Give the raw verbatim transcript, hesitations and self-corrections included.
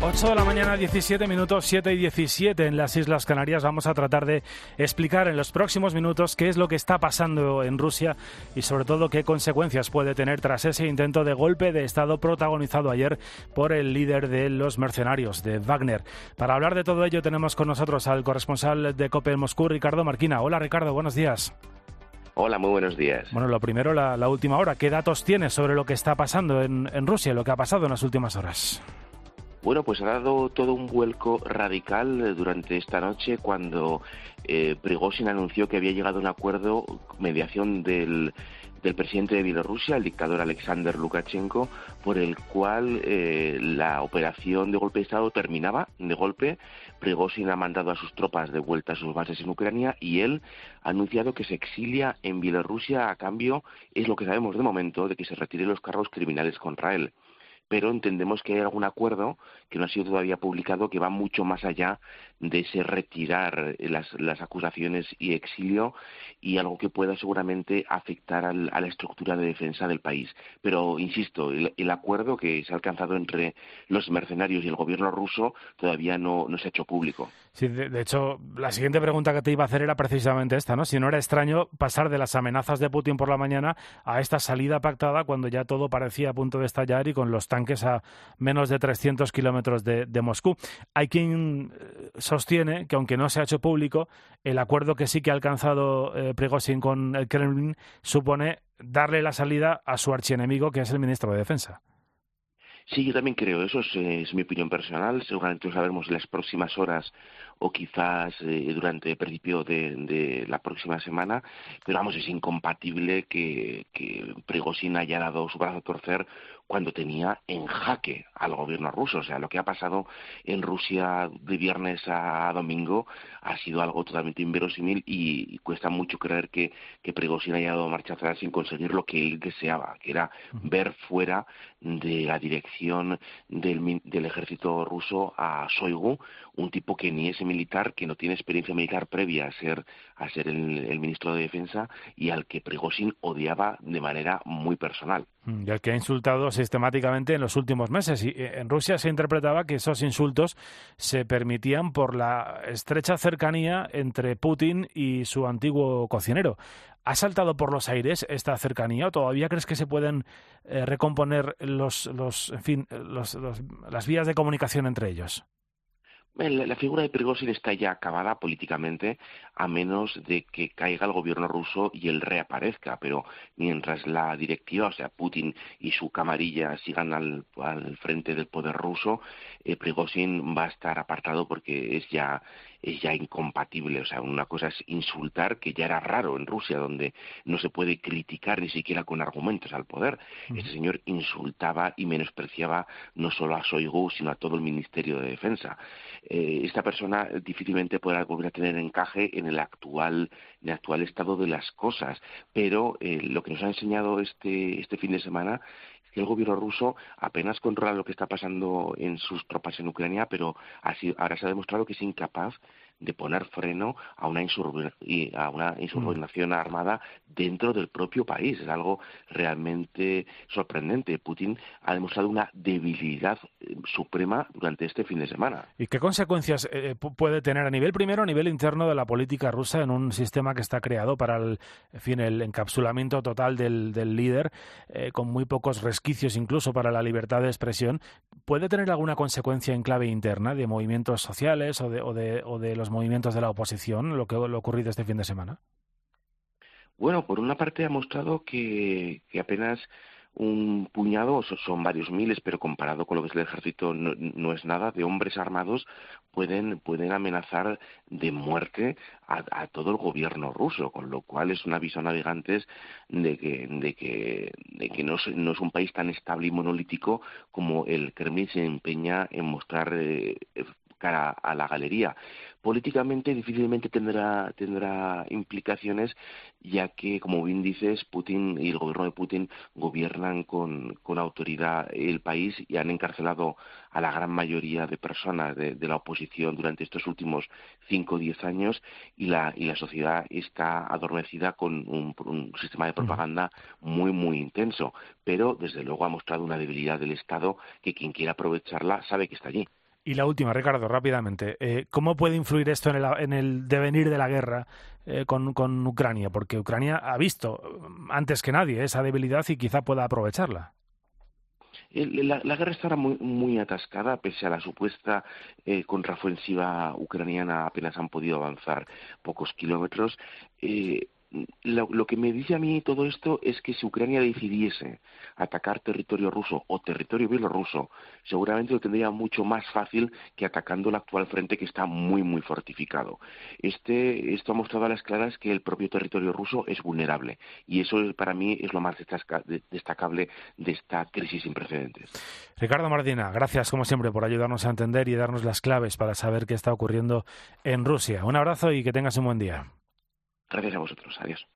ocho de la mañana, diecisiete minutos, siete y diecisiete en las Islas Canarias. Vamos a tratar de explicar en los próximos minutos qué es lo que está pasando en Rusia y sobre todo qué consecuencias puede tener tras ese intento de golpe de Estado protagonizado ayer por el líder de los mercenarios, de Wagner. Para hablar de todo ello tenemos con nosotros al corresponsal de COPE en Moscú, Ricardo Marquina. Hola Ricardo, buenos días. Hola, muy buenos días. Bueno, lo primero, la, la última hora. ¿Qué datos tienes sobre lo que está pasando en, en Rusia, lo que ha pasado en las últimas horas? Bueno, pues ha dado todo un vuelco radical durante esta noche cuando eh, Prigozhin anunció que había llegado a un acuerdo, mediación del, del presidente de Bielorrusia, el dictador Alexander Lukashenko, por el cual eh, la operación de golpe de Estado terminaba de golpe. Prigozhin ha mandado a sus tropas de vuelta a sus bases en Ucrania y él ha anunciado que se exilia en Bielorrusia a cambio, es lo que sabemos de momento, de que se retiren los cargos criminales contra él. Pero entendemos que hay algún acuerdo que no ha sido todavía publicado que va mucho más allá de ese retirar las, las acusaciones y exilio, y algo que pueda seguramente afectar al, a la estructura de defensa del país. Pero, insisto, el, el acuerdo que se ha alcanzado entre los mercenarios y el gobierno ruso todavía no, no se ha hecho público. Sí, de, de hecho, la siguiente pregunta que te iba a hacer era precisamente esta, ¿no? Si no era extraño pasar de las amenazas de Putin por la mañana a esta salida pactada cuando ya todo parecía a punto de estallar y con los tanques a menos de trescientos kilómetros de, de Moscú. Hay quien sostiene que, aunque no se ha hecho público, el acuerdo que sí que ha alcanzado eh, Prigozhin con el Kremlin supone darle la salida a su archienemigo, que es el ministro de Defensa. Sí, yo también creo, eso es, es mi opinión personal, seguramente lo sabremos en las próximas horas o quizás eh, durante el principio de, de la próxima semana, pero vamos, es incompatible que, que Prigozhin haya dado su brazo a torcer cuando tenía en jaque al gobierno ruso. O sea, lo que ha pasado en Rusia de viernes a domingo ha sido algo totalmente inverosímil y, y cuesta mucho creer que, que Prigozhin haya dado marcha atrás sin conseguir lo que él deseaba, que era ver fuera de la dirección del, del ejército ruso a Shoigu, un tipo que ni es militar, que no tiene experiencia militar previa a ser, a ser el, el ministro de Defensa, y al que Prigozhin odiaba de manera muy personal. Y al que ha insultado sistemáticamente en los últimos meses. Y en Rusia se interpretaba que esos insultos se permitían por la estrecha cercanía entre Putin y su antiguo cocinero. ¿Ha saltado por los aires esta cercanía o todavía crees que se pueden eh, recomponer los, los, en fin, los, los, las vías de comunicación entre ellos? La figura de Prigozhin está ya acabada políticamente, a menos de que caiga el gobierno ruso y él reaparezca, pero mientras la directiva, o sea, Putin y su camarilla sigan al, al frente del poder ruso, eh, Prigozhin va a estar apartado porque es ya es ya incompatible. O sea, una cosa es insultar, que ya era raro en Rusia, donde no se puede criticar ni siquiera con argumentos al poder. Uh-huh. Este señor insultaba y menospreciaba no solo a Shoigu, sino a todo el Ministerio de Defensa. Eh, esta persona difícilmente podrá volver a tener encaje en el actual, en el actual estado de las cosas, pero eh, lo que nos ha enseñado este, este fin de semana es que el gobierno ruso apenas controla lo que está pasando en sus tropas en Ucrania, pero así, ahora se ha demostrado que es incapaz de poner freno a una, insur- a una insubordinación armada dentro del propio país. Es algo realmente sorprendente. Putin ha demostrado una debilidad suprema durante este fin de semana. ¿Y qué consecuencias eh, puede tener a nivel primero, a nivel interno de la política rusa en un sistema que está creado para el, en fin, el encapsulamiento total del, del líder, eh, con muy pocos resquicios incluso para la libertad de expresión? ¿Puede tener alguna consecuencia en clave interna de movimientos sociales o de, o de, o de los movimientos de la oposición, lo que lo ocurrido este fin de semana? Bueno, por una parte ha mostrado que, que apenas un puñado, son varios miles, pero comparado con lo que es el ejército no, no es nada, de hombres armados pueden, pueden amenazar de muerte a, a todo el gobierno ruso, con lo cual es un aviso a navegantes de que, de que, de que no, es, no es un país tan estable y monolítico como el Kremlin se empeña en mostrar eh, cara a la galería. Políticamente difícilmente tendrá tendrá implicaciones, ya que, como bien dices, Putin y el gobierno de Putin gobiernan con, con autoridad el país y han encarcelado a la gran mayoría de personas de, de la oposición durante estos últimos cinco o diez años, y la y la sociedad está adormecida con un, un sistema de propaganda muy muy intenso, pero desde luego ha mostrado una debilidad del Estado que quien quiera aprovecharla sabe que está allí. Y la última, Ricardo, rápidamente. Eh, ¿Cómo puede influir esto en el, en el devenir de la guerra eh, con, con Ucrania? Porque Ucrania ha visto antes que nadie esa debilidad y quizá pueda aprovecharla. La, la guerra está ahora muy, muy atascada, pese a la supuesta eh, contraofensiva ucraniana, apenas han podido avanzar pocos kilómetros. Eh, lo, lo que me dice a mí todo esto es que si Ucrania decidiese atacar territorio ruso o territorio bielorruso, seguramente lo tendría mucho más fácil que atacando el actual frente, que está muy, muy fortificado. Este, esto ha mostrado a las claras que el propio territorio ruso es vulnerable, y eso para mí es lo más destacable de esta crisis sin precedentes. Ricardo Martina, gracias como siempre por ayudarnos a entender y darnos las claves para saber qué está ocurriendo en Rusia. Un abrazo y que tengas un buen día. Gracias a vosotros. Adiós.